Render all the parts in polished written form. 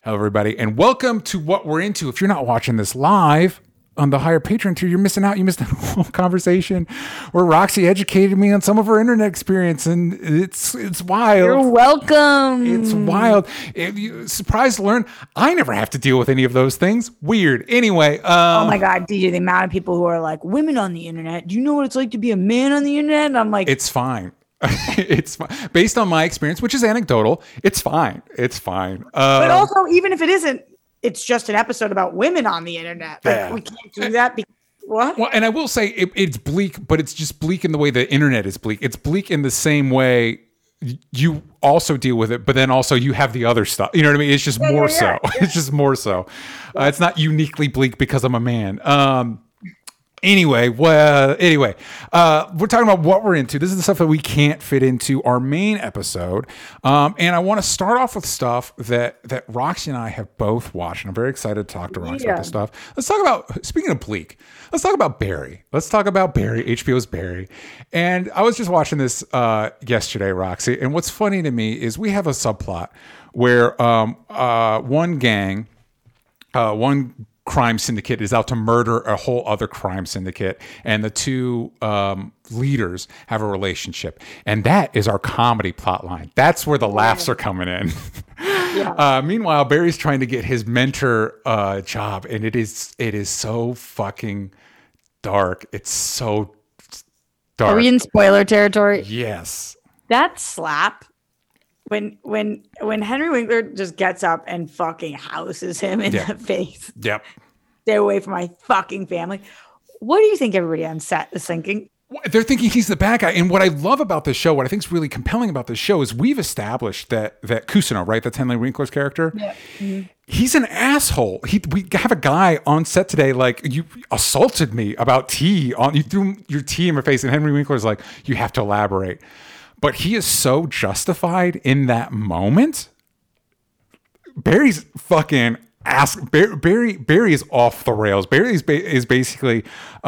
Hello, everybody, and welcome to What We're Into. If you're not watching this live on the higher Patreon tier, you're missing out. You missed a whole conversation where Roxy educated me on some of her internet experience, and it's wild. You're welcome. It's wild. Surprised to learn I never have to deal with any of those things. Weird. Anyway. Oh my God, DJ, the amount of people who are like, women on the internet. Do you know what it's like to be a man on the internet? And I'm like, it's fine. It's fine. Based on my experience, which is anecdotal, it's fine. It's fine. but also, even if it isn't, it's just an episode about women on the internet. Like, we can't do that. What? Well, and I will say it's bleak, but it's just bleak in the way the internet is bleak. It's bleak in the same way you also deal with it, but then also you have the other stuff. You know what I mean? It's just more so. Yeah. It's just more so. It's not uniquely bleak because I'm a man. Anyway, we're talking about what we're into. This is the stuff that we can't fit into our main episode. And I want to start off with stuff that Roxy and I have both watched. And I'm very excited to talk to Roxy about this stuff. Let's talk about, speaking of bleak, let's talk about Barry. Let's talk about Barry, HBO's Barry. And I was just watching this yesterday, Roxy. And what's funny to me is we have a subplot where one crime syndicate is out to murder a whole other crime syndicate, and the two leaders have a relationship, and that is our comedy plot line. That's where the laughs are coming in. Meanwhile, Barry's trying to get his mentor job, and it is so fucking dark. It's so dark. Are we in spoiler territory? Yes. That slap. When Henry Winkler just gets up and fucking houses him in the face. Yep. Stay away from my fucking family. What do you think everybody on set is thinking? They're thinking he's the bad guy. And what I love about this show, what I think is really compelling about this show is we've established that Cousineau, right? That's Henry Winkler's character. Yeah. Mm-hmm. He's an asshole. We have a guy on set today, like, you assaulted me about tea. You threw your tea in my face. And Henry Winkler's like, you have to elaborate. But he is so justified in that moment. Barry's fucking Barry is off the rails. Barry is basically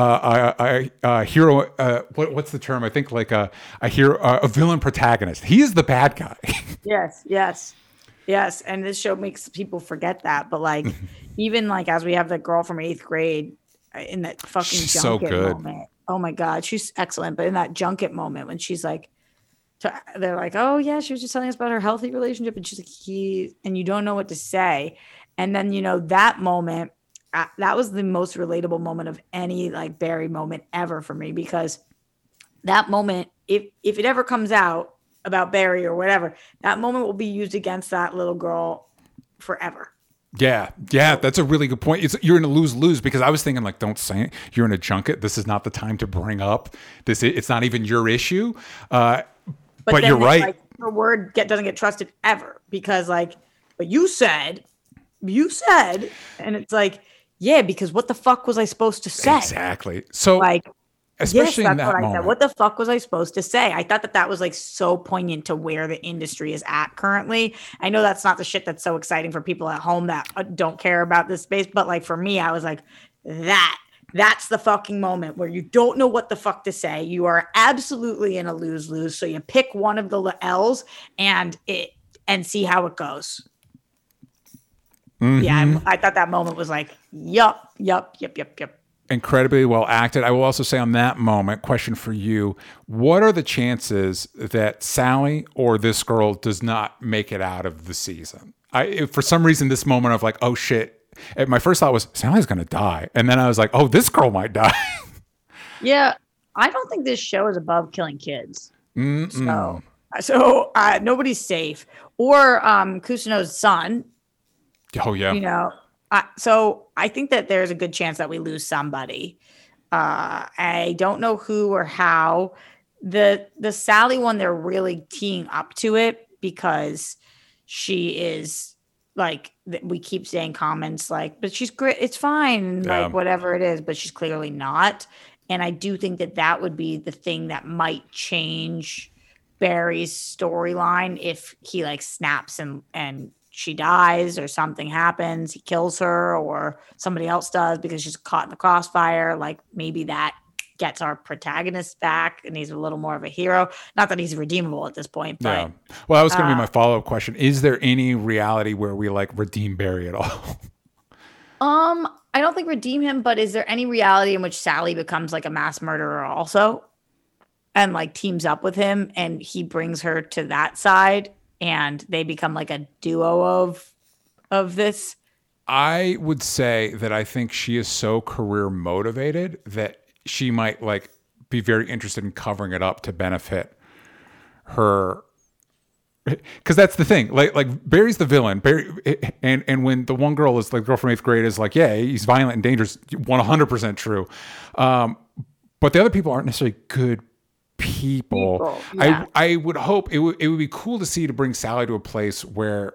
a hero. What's the term? I think like a hero, a villain protagonist. He is the bad guy. Yes. And this show makes people forget that. But like, even like as we have the girl from 8th grade in that fucking junket moment. Oh my God, she's excellent. But in that junket moment when she's like, they're like, oh yeah, she was just telling us about her healthy relationship, and she's like, and you don't know what to say. And then, that moment, that was the most relatable moment of any like Barry moment ever for me, because that moment, if it ever comes out about Barry or whatever, that moment will be used against that little girl forever. Yeah, that's a really good point. You're in a lose-lose, because I was thinking, like, don't say it. You're in a junket. This is not the time to bring up this. It's not even your issue. But you're right. Like, her word doesn't get trusted ever, because like, but you said, and it's like, yeah, because what the fuck was I supposed to say? Exactly. So like, especially yes, in that moment, said. What the fuck was I supposed to say? I thought that was like so poignant to where the industry is at currently. I know that's not the shit that's so exciting for people at home that don't care about this space, but like for me, I was like, that's the fucking moment where you don't know what the fuck to say. You are absolutely in a lose-lose. So you pick one of the L's and see how it goes. Mm-hmm. Yeah, I thought that moment was like, yup. Incredibly well acted. I will also say on that moment, question for you: what are the chances that Sally or this girl does not make it out of the season? For some reason, this moment of like, oh shit. My first thought was Sally's going to die. And then I was like, oh, this girl might die. Yeah. I don't think this show is above killing kids. So nobody's safe. Or Cousineau's son. Oh, yeah. So I think that there's a good chance that we lose somebody. I don't know who or how. The Sally one, they're really teeing up to it, because she is like, we keep saying comments like, but she's great, it's fine, like whatever it is, but she's clearly not. And I do think that would be the thing that might change Barry's storyline if he like snaps and she dies, or something happens, he kills her, or somebody else does because she's caught in the crossfire. Like maybe that gets our protagonist back and he's a little more of a hero. Not that he's redeemable at this point, but yeah. Well, that was going to be my follow-up question. Is there any reality where we like redeem Barry at all? I don't think redeem him, but is there any reality in which Sally becomes like a mass murderer also and like teams up with him and he brings her to that side and they become like a duo of this? I would say that I think she is so career motivated that she might like be very interested in covering it up to benefit her. Because that's the thing, like Barry's the villain. Barry, and when the one girl is like the girl from 8th grade is like, yeah, he's violent and dangerous, 100% true. But the other people aren't necessarily good people. Yeah. I would hope it would be cool to see to bring Sally to a place where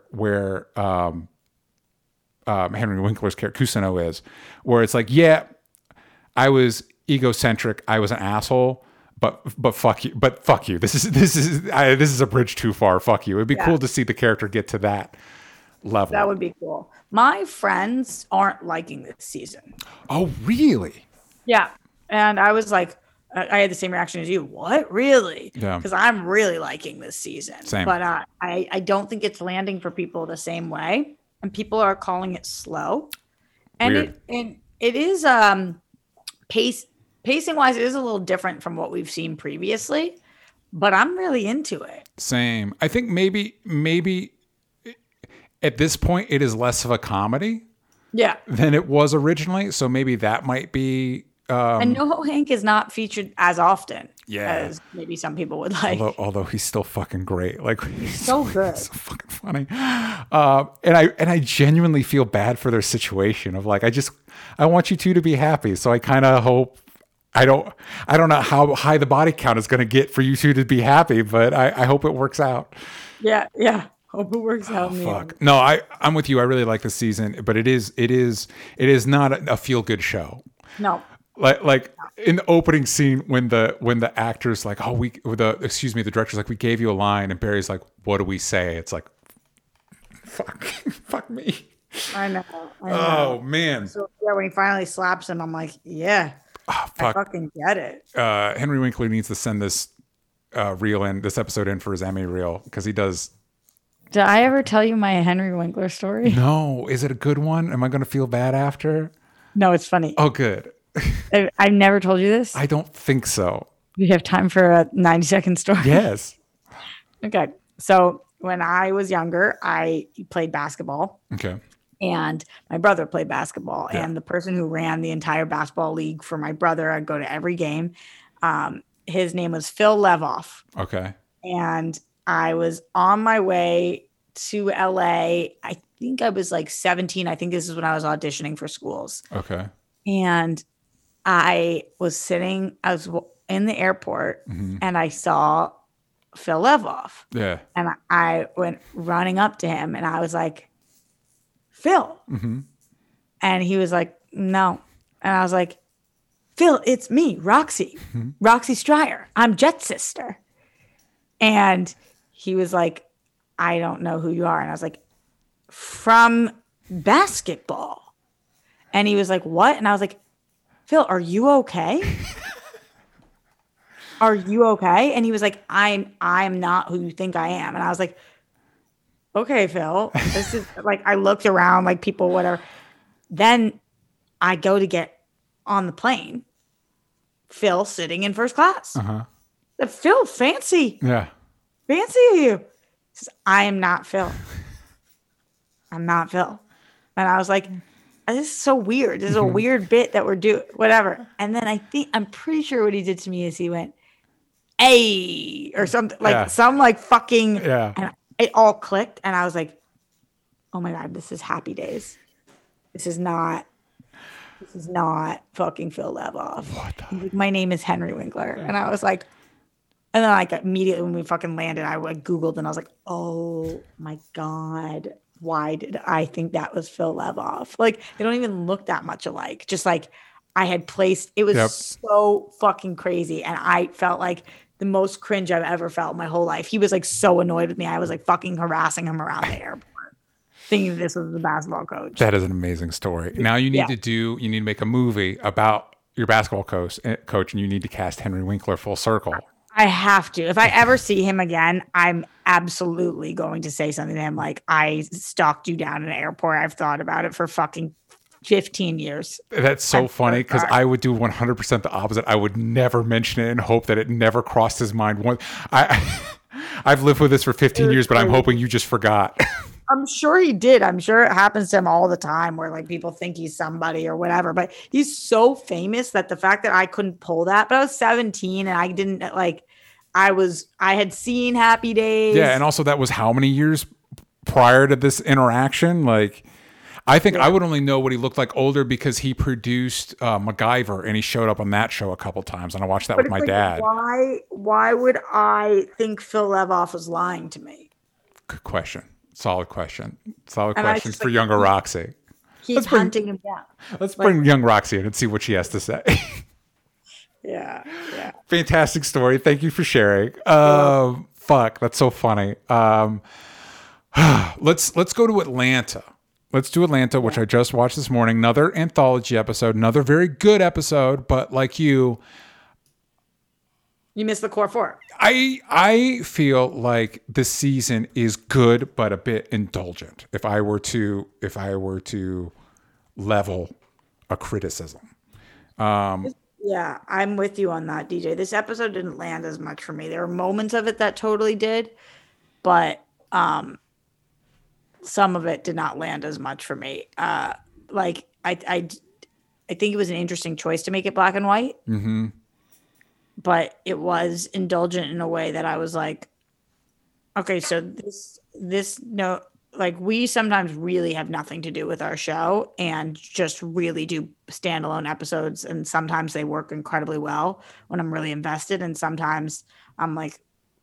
Henry Winkler's character Kusano is, where it's like, yeah, I was egocentric, I was an asshole. But fuck you. This is a bridge too far. Fuck you. It'd be cool to see the character get to that level. That would be cool. My friends aren't liking this season. Oh, really? Yeah. And I was like, I had the same reaction as you. What? Really? Yeah. Because I'm really liking this season. Same. But I don't think it's landing for people the same way. And people are calling it slow. And it is pacing wise, it is a little different from what we've seen previously, but I'm really into it. Same. I think maybe at this point it is less of a comedy, than it was originally. So maybe that might be. And NoHo Hank is not featured as often, as maybe some people would like. Although he's still fucking great. Like he's so good, so fucking funny. And I genuinely feel bad for their situation of like I want you two to be happy. So I kind of hope. I don't know how high the body count is going to get for you two to be happy, but I hope it works out. Yeah. Hope it works out. Fuck. No, I'm with you. I really like this season, but it is not a feel good show. No. Like in the opening scene when the actor's like, the director's like, we gave you a line, and Barry's like, what do we say? It's like, fuck me. I know. Oh man. So when he finally slaps him, I'm like, yeah. Oh, fuck. I fucking get it. Henry Winkler needs to send this this episode in for his Emmy reel because he does. Did I ever tell you my Henry Winkler story? No. Is it a good one? Am I going to feel bad after? No, it's funny. Oh, good. I've never told you this. I don't think so. We have time for a 90-second story. Yes. Okay. So when I was younger, I played basketball. Okay. And my brother played basketball. Yeah. And the person who ran the entire basketball league for my brother, I'd go to every game. His name was Phil Levoff. Okay. And I was on my way to LA. I think I was like 17. I think this is when I was auditioning for schools. Okay. And I was in the airport and I saw Phil Levoff. Yeah. And I went running up to him and I was like, Phil. Mm-hmm. And he was like, no. And I was like, Phil, it's me, Roxy. Mm-hmm. Roxy Stryer. I'm Jet's sister. And he was like, I don't know who you are. And I was like, from basketball. And he was like, what? And I was like, Phil, are you okay? Are you okay? And he was like, I'm not who you think I am. And I was like, okay, Phil, this is like, I looked around like people, whatever. Then I go to get on the plane. Phil sitting in first class. Uh-huh. Phil, fancy. Yeah. Fancy of you. He says, I am not Phil. I'm not Phil. And I was like, this is so weird. This is a weird bit that we're doing, whatever. And then I'm pretty sure what he did to me is he went, hey, or something like some like fucking, and it all clicked. And I was like, oh my God, this is Happy Days. This is not fucking Phil Levoff. Like, my name is Henry Winkler. And I was like, and then like immediately when we fucking landed, I like Googled and I was like, oh my God, why did I think that was Phil Levoff? Like, they don't even look that much alike. Just like I had placed, it was so fucking crazy. And I felt like the most cringe I've ever felt my whole life. He was like so annoyed with me. I was like fucking harassing him around the airport, thinking this was the basketball coach. That is an amazing story. Now you need to make a movie about your basketball coach, and you need to cast Henry Winkler full circle. I have to. If I ever see him again, I'm absolutely going to say something to him like, I stalked you down in an airport. I've thought about it for fucking 15 years. That's so funny because I would do 100% the opposite. I would never mention it and hope that it never crossed his mind. I've lived with this for 15 years, but I'm hoping you just forgot. I'm sure he did. I'm sure it happens to him all the time where like people think he's somebody or whatever, but he's so famous that the fact that I couldn't pull that, but I was 17 and I didn't like, I had seen Happy Days. Yeah. And also that was how many years prior to this interaction? Like, I think I would only know what he looked like older because he produced MacGyver and he showed up on that show a couple times. And I watched that with my dad. Why would I think Phil Levoff was lying to me? Good question. Solid question. Solid question for younger Roxy. Keep hunting him down. Let's bring young Roxy in and see what she has to say. Yeah. Fantastic story. Thank you for sharing. Fuck, that's so funny. Let's go to Atlanta. Let's do Atlanta, which I just watched this morning. Another anthology episode, another very good episode, but like you missed the core four. I feel like this season is good, but a bit indulgent. If I were to level a criticism. Yeah, I'm with you on that, DJ. This episode didn't land as much for me. There were moments of it that totally did, but some of it did not land as much for me. Like I think it was an interesting choice to make it black and white. Mm-hmm. But it was indulgent in a way that I was like, okay, so this no, like we sometimes really have nothing to do with our show and just really do standalone episodes. And sometimes they work incredibly well when I'm really invested. And sometimes I'm like,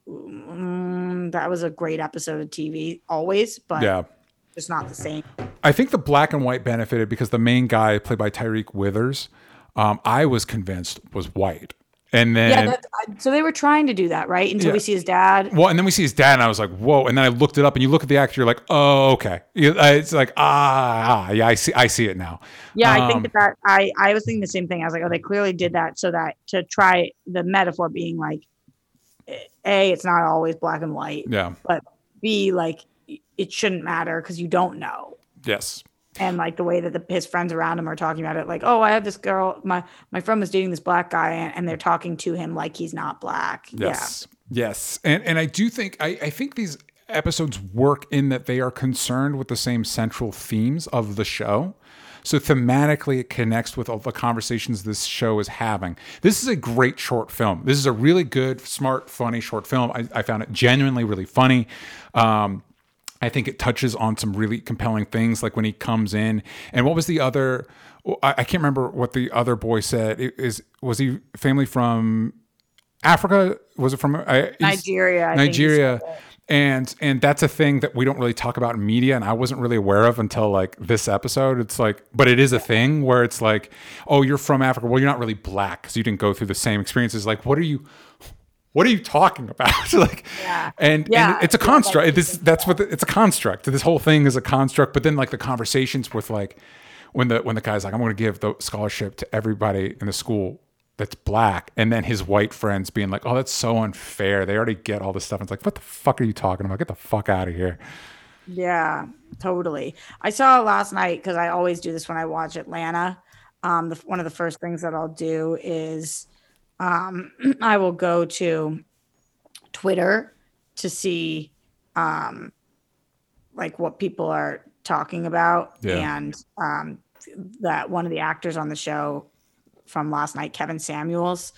that was a great episode of TV always, but yeah, it's not the same. I think the black and white benefited because the main guy played by Tyreek Withers, I was convinced was white. And then, so they were trying to do that, right? Until we see his dad. Well, and then we see his dad, and I was like, "Whoa!" And then I looked it up, and you look at the actor, you're like, "Oh, okay." It's like, yeah, I see it now. Yeah, I think that I was thinking the same thing. I was like, "Oh, they clearly did that so that to try the metaphor being like, A, it's not always black and white, yeah, but B, like it shouldn't matter because you don't know." Yes. And like the way that his friends around him are talking about it, like, oh, I have this girl, my friend was dating this black guy, and they're talking to him like he's not black. Yes. Yeah. Yes. And I do think, I think these episodes work in that they are concerned with the same central themes of the show. So thematically, it connects with all the conversations this show is having. This is a great short film. This is a really good, smart, funny short film. I found it genuinely really funny. I think it touches on some really compelling things, like when he comes in. And what was the other? I can't remember what the other boy said. Was he family from Africa? Was it from Nigeria? Nigeria. And that's a thing that we don't really talk about in media, and I wasn't really aware of until like this episode. It's like, but it is a thing where it's like, oh, you're from Africa. Well, you're not really black because you didn't go through the same experiences. Like, what are you talking about? Like, and it's a construct. It's a construct. This whole thing is a construct. But then like the conversations with like when the guy's like, I'm going to give the scholarship to everybody in the school that's black, and then his white friends being like, oh, that's so unfair. They already get all this stuff. And it's like, what the fuck are you talking about? Get the fuck out of here. Yeah, totally. I saw last night because I always do this when I watch Atlanta. One of the first things that I'll do is I will go to Twitter to see like what people are talking about. Yeah. And that one of the actors on the show from last night, Kevin Samuels,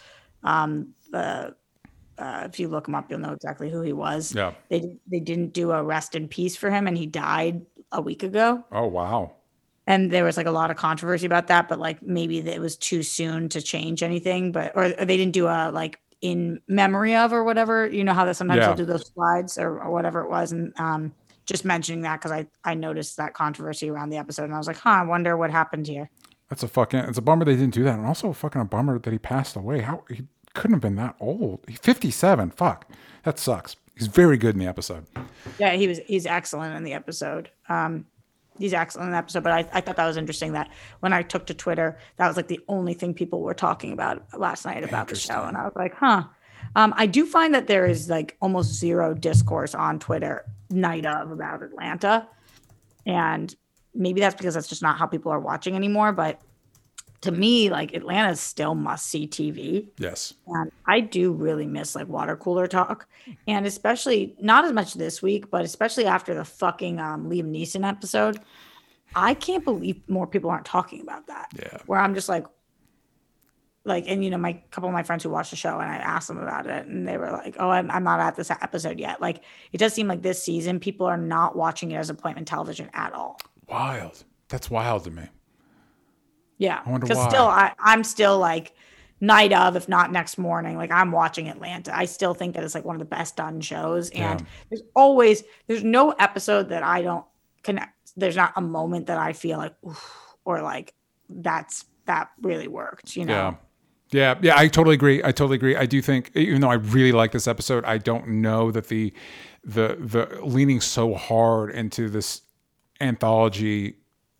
if you look him up, you'll know exactly who he was. Yeah. They didn't do a rest in peace for him, and he died a week ago. Oh, wow. And there was like a lot of controversy about that, but like maybe it was too soon to change anything, or they didn't do a like in memory of or whatever. You know how that sometimes they'll do those slides or whatever it was. And just mentioning that because I noticed that controversy around the episode, and I was like, I wonder what happened here. It's a bummer they didn't do that. And also fucking a bummer that he passed away. How he couldn't have been that old. He's 57. Fuck. That sucks. He's very good in the episode. Yeah, he's excellent in the episode. he's excellent in the episode. But I thought that was interesting that when I took to Twitter, that was like the only thing people were talking about last night about the show. And I was like, huh. I do find that there is like almost zero discourse on Twitter night of about Atlanta. And maybe that's because that's just not how people are watching anymore. But to me, like Atlanta is still must-see TV. Yes. And I do really miss like water cooler talk. And especially not as much this week, but especially after the fucking Liam Neeson episode. I can't believe more people aren't talking about that. Yeah. Where I'm just like, and you know, my couple of my friends who watched the show and I asked them about it and they were like, oh, I'm not at this episode yet. Like it does seem like this season people are not watching it as appointment television at all. Wild. That's wild to me. Yeah. I wonder because why. still I'm still like night of, if not next morning, like I'm watching Atlanta. I still think that it's like one of the best done shows. And there's no episode that I don't connect. There's not a moment that I feel like, oof, or like that really worked, you know? Yeah, I totally agree. I do think, even though I really like this episode, I don't know that the leaning so hard into this anthology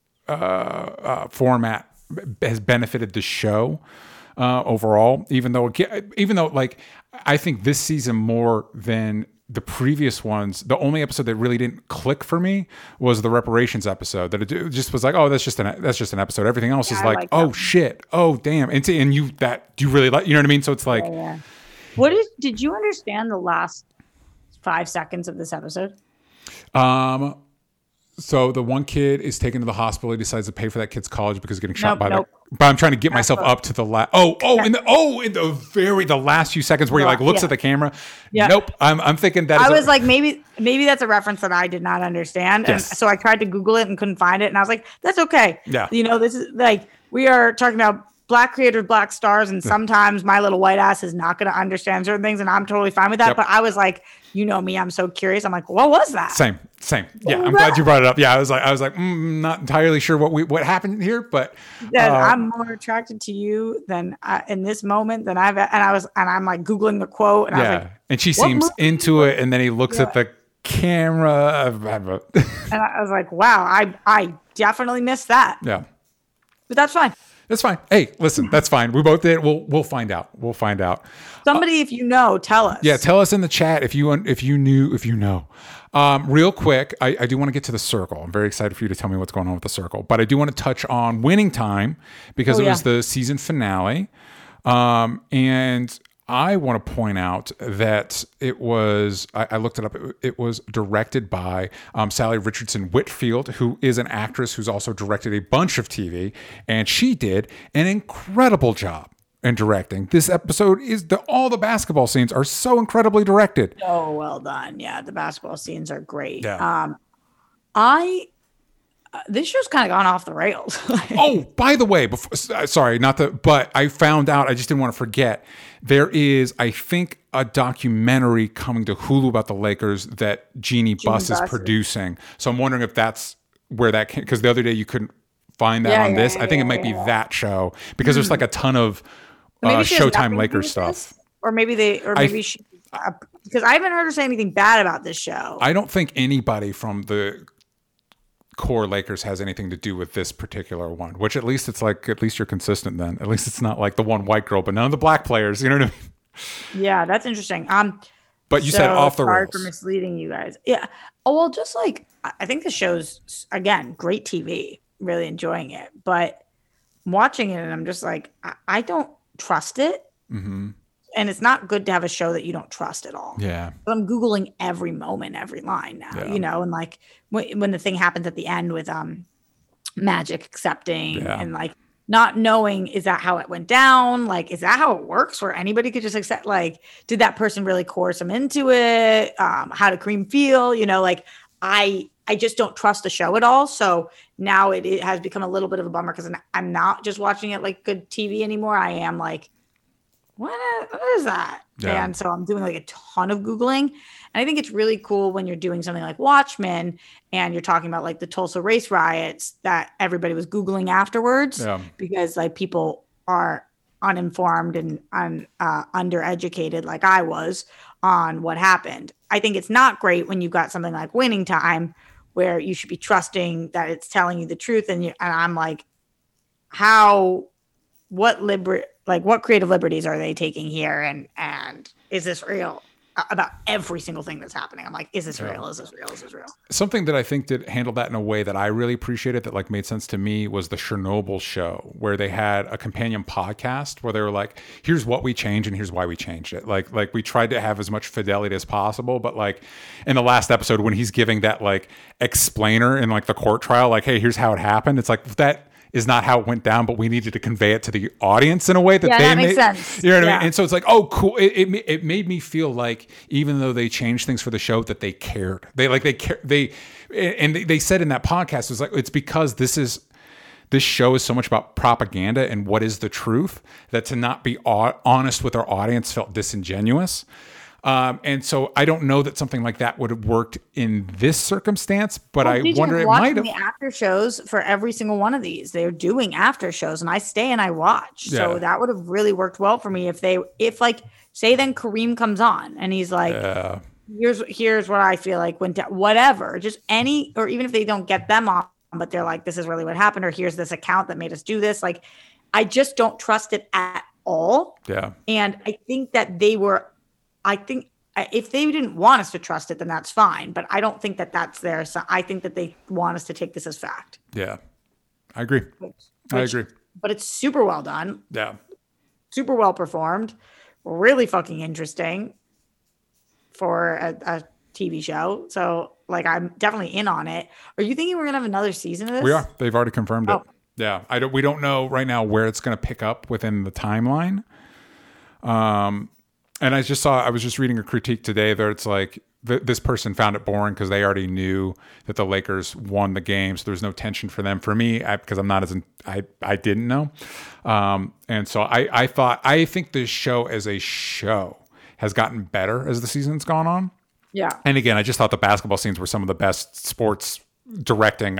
format has benefited the show overall. Even though like I think this season more than the previous ones, the only episode that really didn't click for me was the reparations episode. That it just was like, oh, that's just an episode. Everything else is like oh shit, oh damn, and you really like, you know what I mean? So it's like, yeah. Did you understand the last 5 seconds of this episode? So the one kid is taken to the hospital. He decides to pay for that kid's college because he's getting shot by but I'm trying to get myself up to the last. In the last few seconds where he like looks at the camera. Yeah. Nope. I'm thinking that. I was like, maybe that's a reference that I did not understand. Yes. And so I tried to Google it and couldn't find it. And I was like, that's okay. Yeah. You know, this is like, we are talking about Black creators, Black stars. And sometimes my little white ass is not going to understand certain things. And I'm totally fine with that. Yep. But I was like, you know me, I'm so curious. I'm like, what was that? Same. Yeah, I'm glad you brought it up. Yeah, I was like, not entirely sure what happened here, but I'm more attracted to you than in this moment than I'm like Googling the quote, and I was like, and she seems into it, and then he looks at the camera, and I was like, wow, I definitely missed that. Yeah, but that's fine. That's fine. Hey, listen, that's fine. We both did. We'll find out. Somebody, if you know, tell us. Yeah, tell us in the chat if you know. Real quick, I do want to get to the circle. I'm very excited for you to tell me what's going on with the circle, but I do want to touch on Winning Time because it was the season finale, and I want to point out that it was, I looked it up, it was directed by Sally Richardson Whitfield, who is an actress who's also directed a bunch of TV, and she did an incredible job in directing. This episode all the basketball scenes are so incredibly directed. Oh, well done. Yeah, the basketball scenes are great. Yeah. This show's kind of gone off the rails. Oh, by the way, but I found out, I just didn't want to forget, there is, I think, a documentary coming to Hulu about the Lakers that Jeannie Buss is producing. So I'm wondering if that's where that came, because the other day you couldn't find that on this. I think it might be that show, because there's like a ton of Showtime Lakers stuff. Because I haven't heard her say anything bad about this show. I don't think anybody from the core Lakers has anything to do with this particular one, which at least it's like, at least you're consistent then. At least it's not like the one white girl, but none of the black players, you know what I mean? Yeah, that's interesting. But you said off the rails. Sorry for misleading you guys. Yeah. Oh, well, just like, I think the show's, again, great TV, really enjoying it, but I'm watching it and I'm just like, I don't trust it. Mm-hmm. And it's not good to have a show that you don't trust at all. Yeah. But I'm Googling every moment, every line now, you know, and like when the thing happens at the end with Magic accepting and like not knowing, is that how it went down? Like, is that how it works where anybody could just accept, like, did that person really coerce them into it? How did Kareem feel? You know, like I just don't trust the show at all. So now it has become a little bit of a bummer because I'm not just watching it like good TV anymore. I am like, what is that? Yeah. And so I'm doing like a ton of Googling. And I think it's really cool when you're doing something like Watchmen and you're talking about like the Tulsa race riots that everybody was Googling afterwards because like people are uninformed and undereducated like I was on what happened. I think it's not great when you've got something like Winning Time where you should be trusting that it's telling you the truth. And I'm like, what creative liberties are they taking here? And is this real? About every single thing that's happening. I'm like, is this real? Is this real? Is this real? Something that I think did handle that in a way that I really appreciated, that like made sense to me, was the Chernobyl show, where they had a companion podcast where they were like, here's what we changed and here's why we changed it. Like we tried to have as much fidelity as possible, but like in the last episode when he's giving that like explainer in like the court trial, like, hey, here's how it happened. It's like, that is not how it went down, but we needed to convey it to the audience in a way that that makes sense. You know what I mean? And so it's like, oh, cool. It made me feel like even though they changed things for the show, that they cared. They said in that podcast, it was like, it's because this show is so much about propaganda and what is the truth, that to not be honest with our audience felt disingenuous. And so I don't know that something like that would have worked in this circumstance, but I wonder it might have. The after shows for every single one of these, they're doing after shows, and I stay and I watch. Yeah. So that would have really worked well for me if like, say then Kareem comes on and he's like, here's what I feel like went down, whatever, just any, or even if they don't get them on, but they're like, this is really what happened, or here's this account that made us do this. Like, I just don't trust it at all. Yeah. And I think that if they didn't want us to trust it, then that's fine. But I don't think that that's there. So I think that they want us to take this as fact. Yeah, I agree. I agree. But it's super well done. Yeah. Super well performed. Really fucking interesting for a TV show. So like, I'm definitely in on it. Are you thinking we're going to have another season of this? We are. They've already confirmed it. Yeah. We don't know right now where it's going to pick up within the timeline. And I was just reading a critique today that it's like this person found it boring because they already knew that the Lakers won the game. So there's no tension for them. For me, because I'm not I didn't know. And so I think this show as a show has gotten better as the season's gone on. Yeah. And again, I just thought the basketball scenes were some of the best sports directing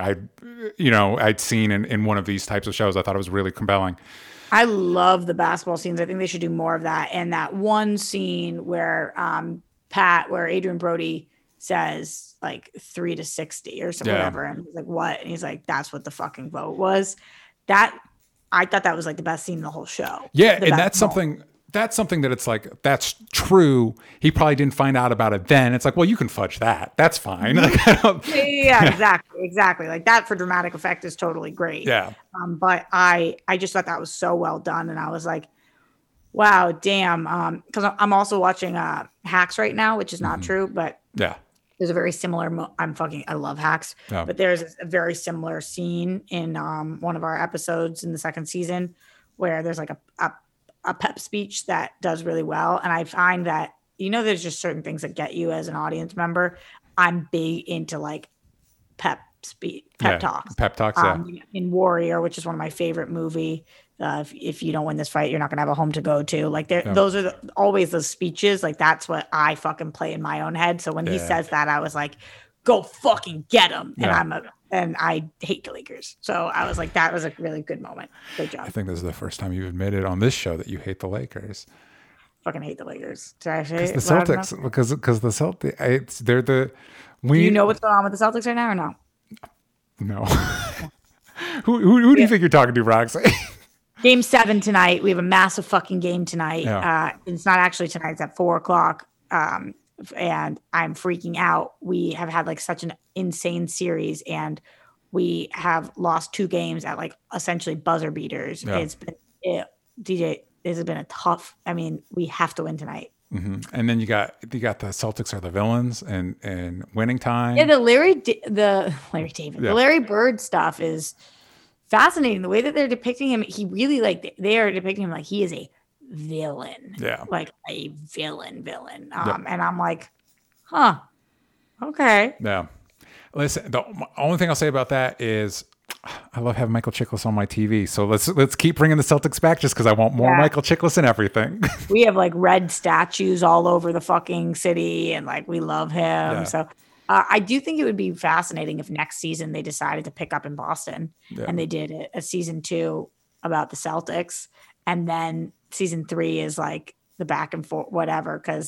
I'd seen in one of these types of shows. I thought it was really compelling. I love the basketball scenes. I think they should do more of that. And that one scene where where Adrian Brody says like 3 to 60 or something, whatever. And he's like, what? And he's like, that's what the fucking vote was. I thought that was like the best scene in the whole show. Yeah. And that's something that it's like, that's true. He probably didn't find out about it then. It's like, well, you can fudge that. That's fine. Yeah, exactly. Like that for dramatic effect is totally great. Yeah. But I just thought that was so well done. And I was like, wow, damn. Because I'm also watching Hacks right now, which is not true, but yeah, there's a very similar. I love Hacks, but there's a very similar scene in one of our episodes in the second season where there's like a pep speech that does really well. And I find that, there's just certain things that get you as an audience member. I'm big into like pep talks. Pep talks, yeah. In Warrior, which is one of my favorite movie. If you don't win this fight, you're not going to have a home to go to. Like those are always those speeches. Like that's what I fucking play in my own head. So when he says that, I was like, go fucking get him. And I hate the Lakers. So I was like, that was a really good moment. Good job. I think this is the first time you've admitted on this show that you hate the Lakers. Fucking hate the Lakers. Did I say the Celtics? Because the Celtics, they're the. Do you know what's going on with the Celtics right now or no? No. Who do you think you're talking to, Roxy? Game 7 tonight. We have a massive fucking game tonight. Yeah. It's not actually tonight. It's at 4:00. And I'm freaking out. We have had like such an insane series, and we have lost 2 games at like essentially buzzer beaters. Yeah. DJ, this has been a tough. I mean, we have to win tonight. Mm-hmm. And then you got the Celtics are the villains and winning time. Yeah, the Larry Bird stuff is fascinating. The way that they're depicting him, he really they are depicting him like he is a villain. Yeah, like a villain. And I'm like, huh, okay. Yeah. Listen, the only thing I'll say about that is I love having Michael Chiklis on my TV. So let's keep bringing the Celtics back just because I want more Michael Chiklis and everything. We have like red statues all over the fucking city, and like we love him. Yeah. So I do think it would be fascinating if next season they decided to pick up in Boston and they did a season 2 about the Celtics, and then season 3 is like the back and forth, whatever, because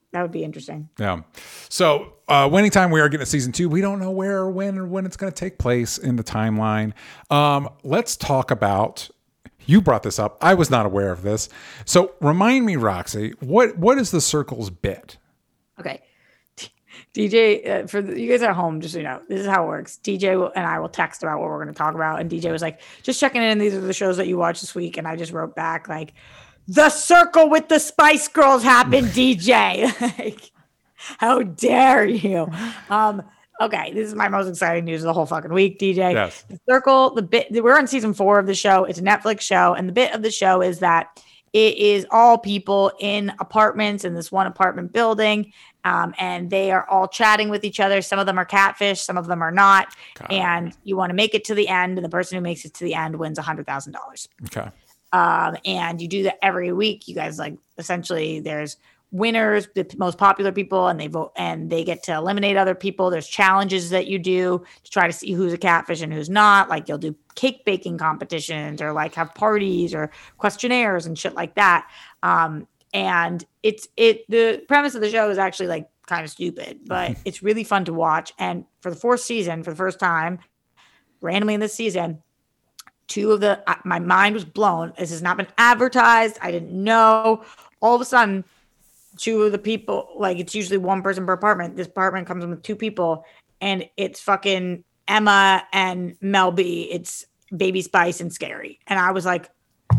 That would be interesting. Yeah. So, Winning Time, we are getting a season 2. We don't know where or when it's going to take place in the timeline. Let's talk about. You brought this up. I was not aware of this. So, remind me, Roxy, what is the Circle's bit? Okay. DJ, for you guys at home, just so you know, this is how it works. DJ and I will text about what we're going to talk about, and DJ was like, "Just checking in. These are the shows that you watched this week." And I just wrote back like, "The Circle with the Spice Girls happened, DJ." Like, how dare you? Okay, this is my most exciting news of the whole fucking week, DJ. Yes. The Circle, we're on season 4 of the show. It's a Netflix show, and the bit of the show is that it is all people in apartments in this one apartment building, and they are all chatting with each other. Some of them are catfish, some of them are not. God. And you want to make it to the end, and the person who makes it to the end wins $100,000. Okay. And you do that every week. You guys essentially there's winners, the most popular people, and they vote and they get to eliminate other people. There's challenges that you do to try to see who's a catfish and who's not. Like you'll do cake baking competitions or have parties or questionnaires and shit like that. And the premise of the show is actually kind of stupid, but it's really fun to watch. And for the 4th season, for the first time, randomly in this season, my mind was blown. This has not been advertised. I didn't know. All of a sudden, 2 of the people, it's usually one person per apartment. This apartment comes with 2 people, and it's fucking Emma and Mel B. It's Baby Spice and Scary. And I was like,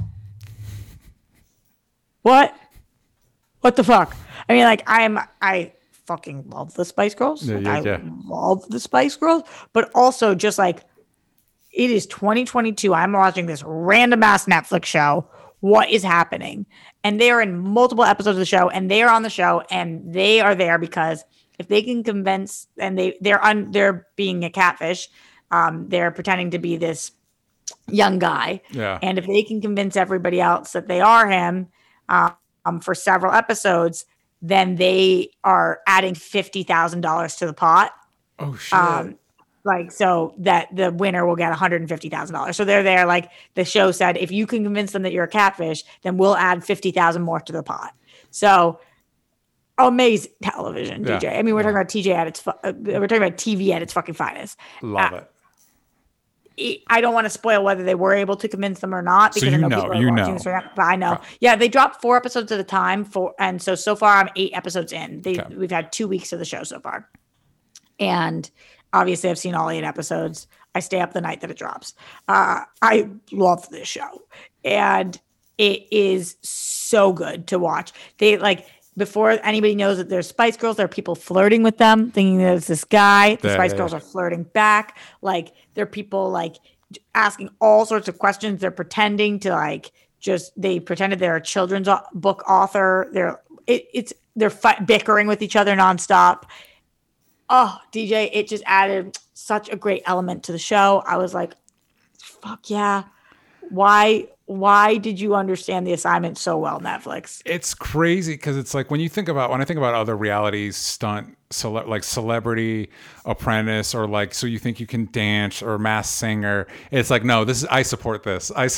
what? What the fuck? I mean, I fucking love the Spice Girls. I love the Spice Girls, but also just it is 2022. I'm watching this random ass Netflix show. What is happening? And they are in multiple episodes of the show, and they are on the show, and they are there because if they can convince, and they're being a catfish, they're pretending to be this young guy, and if they can convince everybody else that they are him, for several episodes, then they are adding $50,000 to the pot. Oh shit. So that the winner will get $150,000. So they're there. The show said, if you can convince them that you're a catfish, then we'll add 50,000 more to the pot. So amazing television, DJ. I mean, we're talking about TJ we're talking about TV at its fucking finest. Love it. I don't want to spoil whether they were able to convince them or not. Because so you know. But I know. Yeah, they dropped 4 episodes at a time. And so far I'm 8 episodes in. We've had 2 weeks of the show so far. And obviously, I've seen all 8 episodes. I stay up the night that it drops. I love this show. And it is so good to watch. They before anybody knows that there's Spice Girls, there are people flirting with them, thinking that it's this guy. The Spice Girls are flirting back. There are people asking all sorts of questions. They're pretending to they pretended they're a children's book author. They're bickering with each other nonstop. Oh, DJ, it just added such a great element to the show. I was like, fuck yeah. Why did you understand the assignment so well, Netflix? It's crazy because it's when I think about other reality stunt, Celebrity Apprentice, or So You Think You Can Dance or Masked Singer. It's no, I support this. This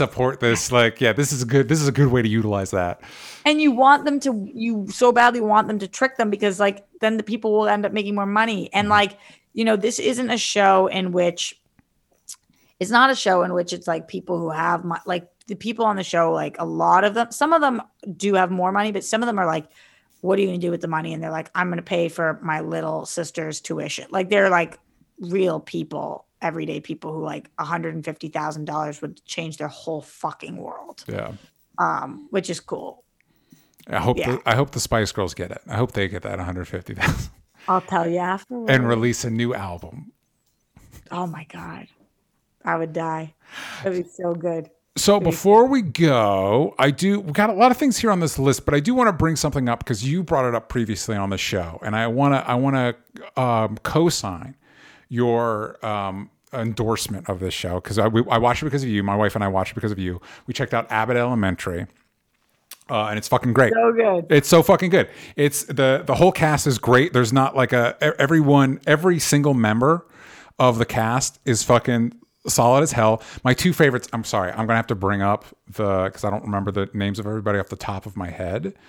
is a good way to utilize that. And you so badly want them to trick them because then the people will end up making more money. And this isn't a show in which it's not a show in which it's people who have the people on the show, a lot of them, some of them do have more money, but some of them are what are you going to do with the money? And they're I'm going to pay for my little sister's tuition. They're real people, everyday people who $150,000 would change their whole fucking world. Yeah. Which is cool. I hope the Spice Girls get it. I hope they get that 150,000. I'll tell you afterwards. And release a new album. Oh my God. I would die. That'd be so good. So before we go, we got a lot of things here on this list, but I do want to bring something up because you brought it up previously on the show, and I want to co-sign your endorsement of this show because I watched it because of you. My wife and I watched it because of you. We checked out Abbott Elementary. And it's fucking great. So good. It's so fucking good. It's the whole cast is great. There's not every single member of the cast is fucking solid as hell. My 2 favorites, I'm sorry, I'm going to have to bring up because I don't remember the names of everybody off the top of my head.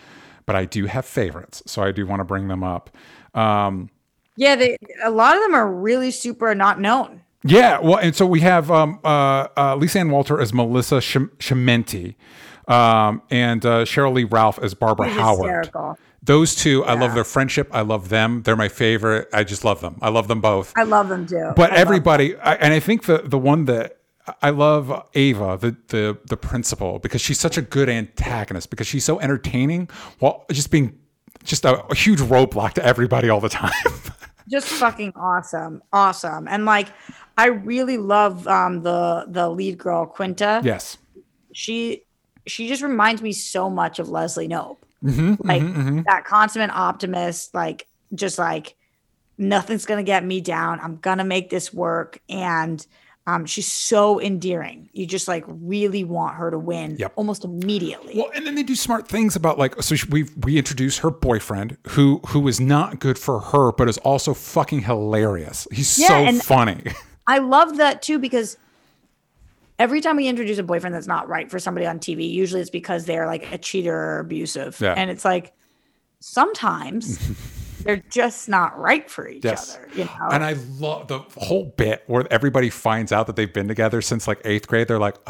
but I do have favorites, so I do want to bring them up. Yeah, a lot of them are really super not known. Yeah, well, and so we have Lisa Ann Walter as Melissa Chimenti, and Cheryl Lee Ralph as Barbara Howard. Hysterical. Those two, I love their friendship. I love them. They're my favorite. I just love them. I love them both. I love them too. But everybody, and I think the one that I love, Ava, the principal, because she's such a good antagonist, because she's so entertaining while just being just a huge roadblock to everybody all the time. Just fucking awesome. And like, I really love the lead girl, Quinta. Yes. She just reminds me so much of Leslie Knope. That consummate optimist, like, just like, nothing's gonna get me down. I'm gonna make this work. And she's so endearing. You just like really want her to win almost immediately. Well, and then they do smart things about like, so we introduce her boyfriend who is not good for her, but is also fucking hilarious. He's so funny. I love that too, because every time we introduce a boyfriend that's not right for somebody on TV, usually it's because they're like a cheater or abusive. Yeah. And it's like, sometimes they're just not right for each other, you know? And I love the whole bit where everybody finds out that they've been together since like 8th grade. They're like,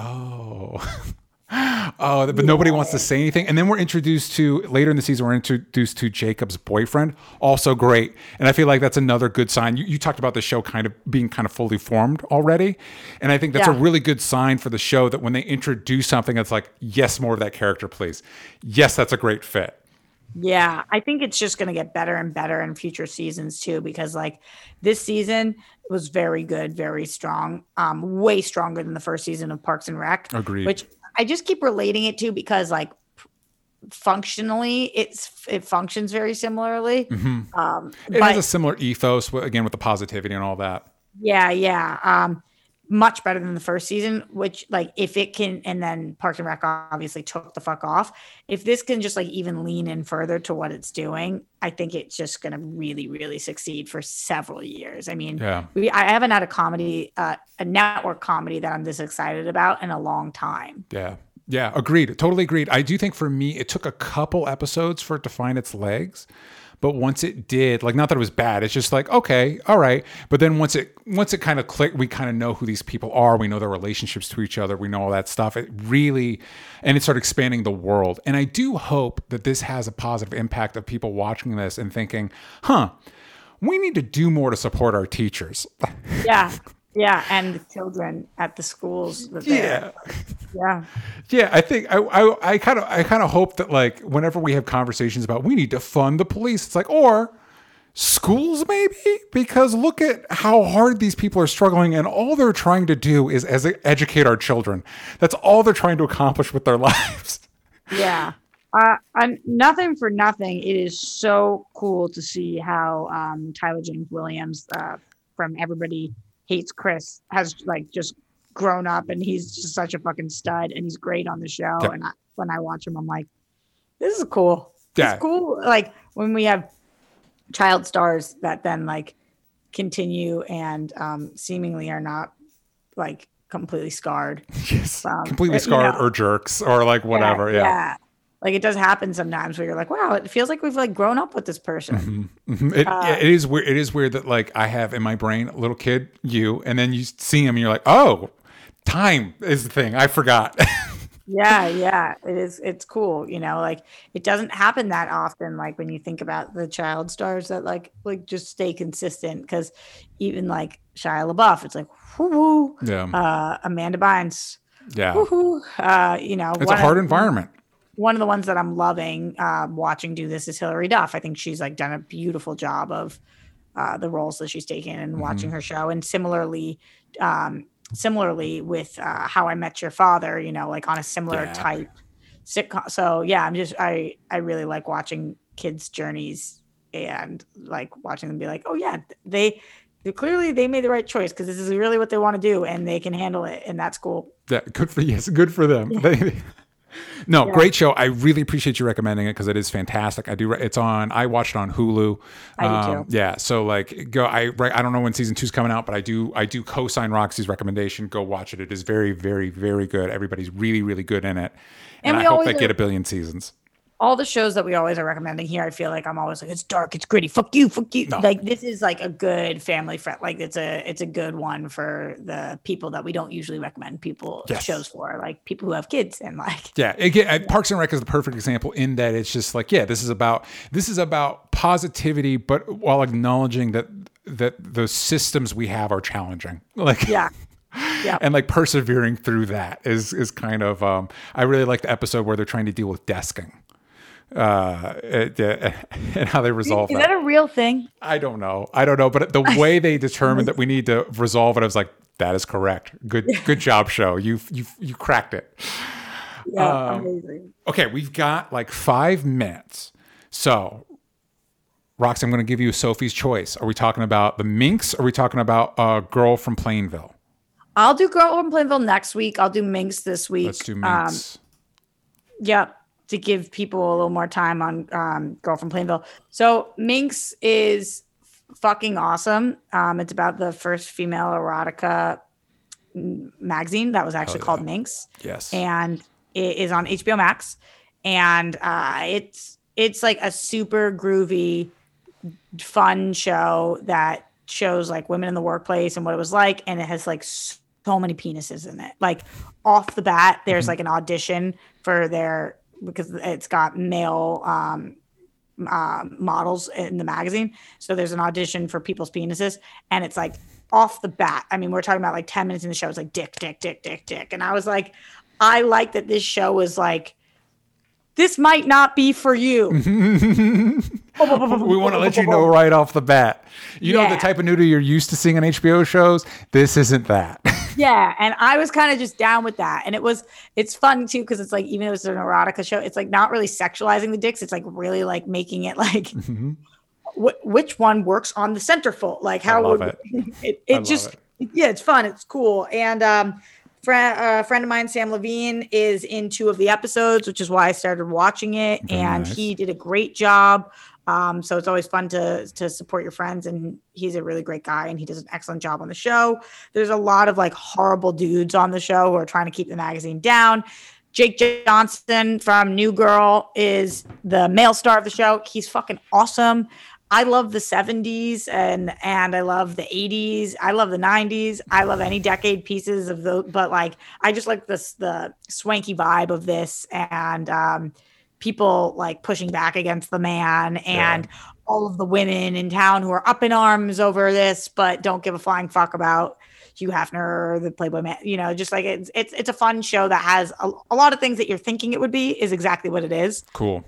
but nobody wants to say anything. And then we're introduced to, later in the season, we're introduced to Jacob's boyfriend. Also great. And I feel like that's another good sign. You talked about the show kind of being kind of fully formed already. And I think that's a really good sign for the show, that when they introduce something, it's like, yes, more of that character, please. Yes, that's a great fit. Yeah, I think it's just going to get better and better in future seasons too, because like this season was very good, very strong, way stronger than the first season of Parks and Rec. Agreed. Which I just keep relating it to because like functionally it functions very similarly. Mm-hmm. It has a similar ethos, again, with the positivity and all that. Yeah. Much better than the first season, which like if it can, and then Parks and Rec obviously took the fuck off. If this can just like even lean in further to what it's doing, I think it's just going to really, really succeed for several years. I mean, I haven't had a comedy, a network comedy that I'm this excited about in a long time. Yeah. Agreed. Totally agreed. I do think for me, it took a couple episodes for it to find its legs. But once it did, like, not that it was bad, it's just like, okay, all right. But then once it kind of clicked, we kind of know who these people are. We know their relationships to each other. We know all that stuff. It really, and it started expanding the world. And I do hope that this has a positive impact of people watching this and thinking, we need to do more to support our teachers. Yeah, and the children at the schools. Yeah. I think I kind of hope that like whenever we have conversations about we need to fund the police, it's like, or schools maybe, because look at how hard these people are struggling, and all they're trying to do is educate our children. That's all they're trying to accomplish with their lives. Yeah. Nothing for nothing. It is so cool to see how Tyler James Williams from Everybody Hates Chris has like just grown up, and he's just such a fucking stud, and he's great on the show. Yep. And when I watch him, I'm like, this is cool. It's cool. Like when we have child stars that then like continue and seemingly are not like completely scarred. Yes. Completely scarred, or jerks or like whatever. Yeah. Like it does happen sometimes where you're like, wow, it feels like we've like grown up with this person. Mm-hmm. It is weird. It is weird that like I have in my brain a little kid, you, and then you see him and you're like, oh, time is the thing. I forgot. Yeah. It is. It's cool. You know, like it doesn't happen that often. Like when you think about the child stars that like just stay consistent, because even like Shia LaBeouf, it's like, whoo, Amanda Bynes. Yeah. Woo-hoo. You know, it's a hard environment. One of the ones that I'm loving watching do this is Hilary Duff. I think she's like done a beautiful job of the roles that she's taken and watching her show. And similarly with How I Met Your Father, you know, like on a similar type sitcom. So yeah, I really like watching kids' journeys and like watching them be like, oh yeah, they clearly made the right choice because this is really what they want to do and they can handle it, and that's cool. Yeah, good for them. No, great show. I really appreciate you recommending it because it is fantastic. I watched it on Hulu. I do too. Yeah, so like go. I don't know when season 2 is coming out, but I do co-sign Roxy's recommendation. Go watch it. It is very, very, very good. Everybody's really, really good in it, and I hope they get a billion seasons. all the shows that we always are recommending here, I feel like I'm always like, it's dark, it's gritty, fuck you. No. Like this is like a good family friend. Like it's a good one for the people that we don't usually recommend shows for, like people who have kids and like. Yeah, again, Parks and Rec is the perfect example in that it's just like, yeah, this is about positivity, but while acknowledging that the systems we have are challenging. Like yeah. And like persevering through that is kind of I really like the episode where they're trying to deal with desking. And how they resolve that. Is that a real thing? I don't know, but the way they determined that we need to resolve it, I was like, that is correct. Good job, show. You cracked it. Yeah, amazing. Okay, we've got like 5 minutes. So, Roxy, I'm going to give you Sophie's choice. Are we talking about the Minx? Or are we talking about Girl from Plainville? I'll do Girl from Plainville next week. I'll do Minx this week. Let's do Minx. Yep. To give people a little more time on Girl from Plainville. So Minx is fucking awesome. It's about the first female erotica magazine that was actually called Minx. Yes. And it is on HBO Max. And it's like a super groovy, fun show that shows like women in the workplace and what it was like. And it has like so many penises in it. Like off the bat, there's like an audition for because it's got male models in the magazine. So there's an audition for people's penises. And it's like off the bat. I mean, we're talking about like 10 minutes in the show. It's like dick. And I was like, I like that this show was like, this might not be for you. We want to let you know right off the bat. You know the type of nudity you're used to seeing on HBO shows? This isn't that. Yeah, and I was kind of just down with that. And it's fun too, because it's like, even though it's an erotica show, it's like not really sexualizing the dicks. It's like really like making it like which one works on the centerfold. Like how would it just yeah, it's fun, it's cool. And a friend of mine, Sam Levine, is in 2 of the episodes, which is why I started watching it. And he did a great job. So it's always fun to support your friends, and he's a really great guy and he does an excellent job on the show. There's a lot of like horrible dudes on the show who are trying to keep the magazine down. Jake Johnson from New Girl is the male star of the show. He's fucking awesome. I love the 70s and I love the 80s. I love the 90s. I love any decade pieces of those, but like I just like the swanky vibe of this, and people like pushing back against the man, and all of the women in town who are up in arms over this but don't give a flying fuck about Hugh Hefner or the Playboy man. You know, just like it's a fun show that has a lot of things that you're thinking it would be is exactly what it is. Cool.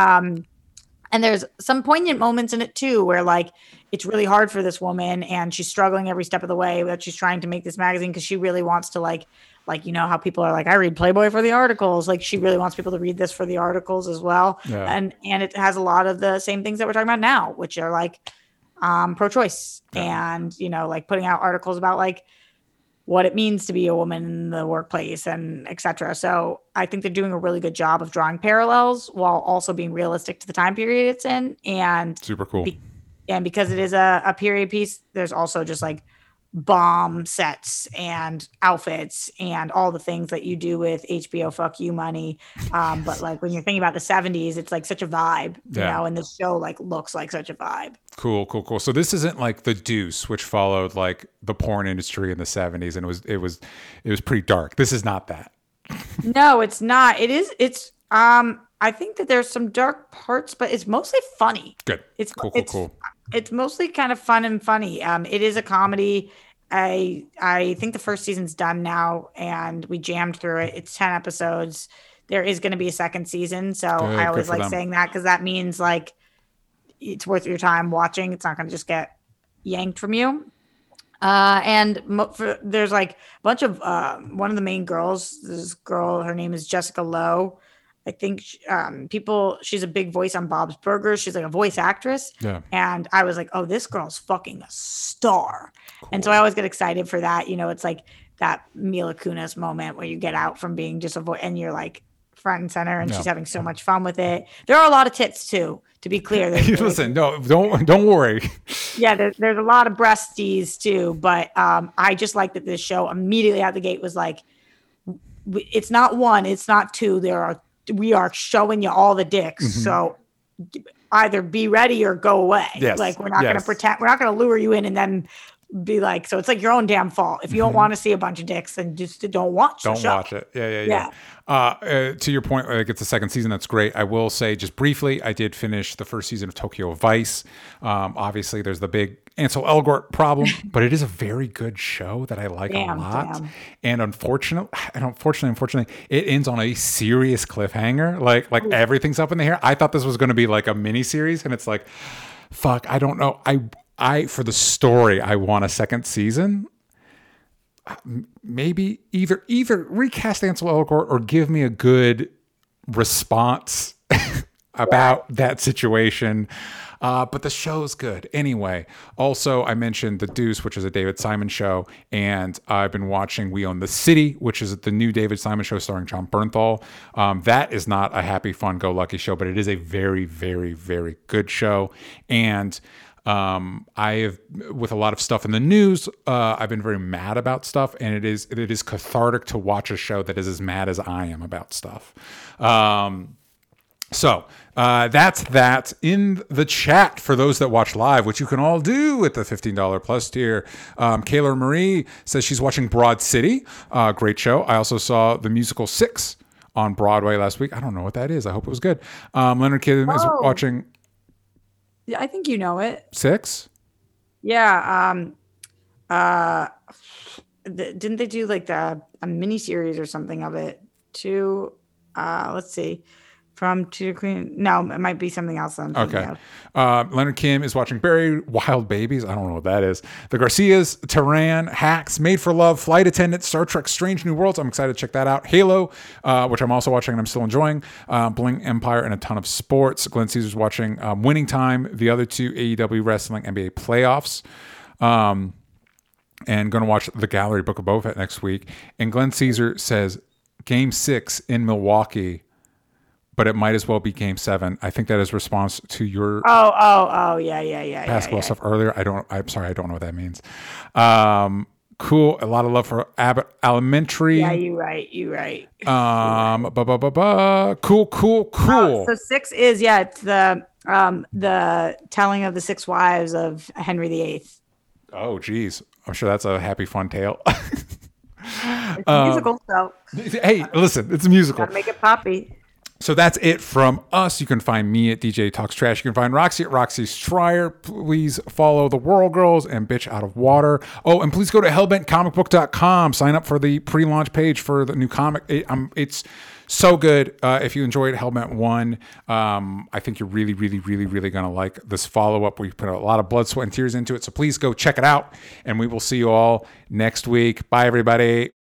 And there's some poignant moments in it too, where like it's really hard for this woman and she's struggling every step of the way that she's trying to make this magazine, because she really wants to like, you know, how people are like, I read Playboy for the articles. Like she really wants people to read this for the articles as well. Yeah. And it has a lot of the same things that we're talking about now, which are like pro-choice and, you know, like putting out articles about like what it means to be a woman in the workplace and et cetera. So I think they're doing a really good job of drawing parallels while also being realistic to the time period it's in. And super cool. And because it is a period piece, there's also just like bomb sets and outfits and all the things that you do with HBO fuck you money. But like when you're thinking about the 70s, it's like such a vibe, you know, and the show like looks like such a vibe. Cool. So this isn't like The Deuce, which followed like the porn industry in the 70s, and it was pretty dark. This is not that. No, it's not. It's I think that there's some dark parts, but it's mostly funny. Good. It's cool. It's mostly kind of fun and funny. It is a comedy. I think the first season's done now, and we jammed through it. It's 10 episodes. There is going to be a second season, so I always like saying that, because that means like it's worth your time watching. It's not going to just get yanked from you. There's like a bunch of one of the main girls. This girl, her name is Jessica Lowe. I think she's a big voice on Bob's Burgers. She's like a voice actress. Yeah. And I was like, oh, this girl's fucking a star. Cool. And so I always get excited for that. You know, it's like that Mila Kunis moment where you get out from being just a voice and you're like front and center, and she's having so much fun with it. There are a lot of tits too, to be clear. Listen, no, don't worry. Yeah, there's a lot of breasties too. But I just like that this show immediately out the gate was like, it's not one, it's not two. There are we are showing you all the dicks. Mm-hmm. So either be ready or go away. Yes. Like we're not going to pretend, we're not going to lure you in and then be like, so it's like your own damn fault. If you don't want to see a bunch of dicks, then just don't watch the show. Don't watch it. Yeah. To your point, like it's the second season. That's great. I will say just briefly, I did finish the first season of Tokyo Vice. Obviously there's the big Ansel Elgort problem, but it is a very good show that I like a lot. And unfortunately, it ends on a serious cliffhanger. Like everything's up in the air. I thought this was going to be like a mini series, and it's like, fuck, I don't know. I for the story, I want a second season. Maybe either recast Ansel Elgort or give me a good response about that situation. But the show's good. Anyway, also I mentioned The Deuce, which is a David Simon show, and I've been watching We Own the City, which is the new David Simon show starring John Bernthal. That is not a happy, fun, go lucky show, but it is a very, very, very good show. And I have, with a lot of stuff in the news, I've been very mad about stuff, and it is cathartic to watch a show that is as mad as I am about stuff. So that's that. In the chat for those that watch live, which you can all do at the $15 plus tier. Kayla Marie says she's watching Broad City. Great show. I also saw the musical 6 on Broadway last week. I don't know what that is. I hope it was good. Leonard Kim is watching. Yeah, I think you know it. 6? Yeah. Didn't they do like a mini series or something of it too? Let's see. From To Queen. No, it might be something else. Okay. Leonard Kim is watching Buried Wild Babies. I don't know what that is. The Garcias, Tehran, Hacks, Made for Love, Flight Attendant, Star Trek Strange New Worlds. I'm excited to check that out. Halo, which I'm also watching and I'm still enjoying. Bling Empire and a ton of sports. Glenn Caesar's watching Winning Time, the other 2 AEW Wrestling NBA playoffs. And going to watch The Gallery Book of Boba Fett next week. And Glenn Caesar says Game 6 in Milwaukee, but it might as well be Game 7. I think that is response to your yeah basketball stuff earlier. I'm sorry, I don't know what that means. Cool. A lot of love for Abbott Elementary. Yeah, you're right. Cool. So 6 is it's the telling of the 6 wives of Henry VIII. Oh, geez. I'm sure that's a happy, fun tale. It's a musical, so. Hey, listen, it's a musical. Gotta make it poppy. So that's it from us. You can find me at DJ Talks Trash. You can find Roxy at Roxy Stryer. Please follow the Whirl Girls and Bitch Out of Water. Oh, and please go to hellbentcomicbook.com. Sign up for the pre-launch page for the new comic. It's so good. If you enjoyed Hellbent 1, I think you're really, really, really, really going to like this follow-up. We put a lot of blood, sweat, and tears into it. So please go check it out. And we will see you all next week. Bye, everybody.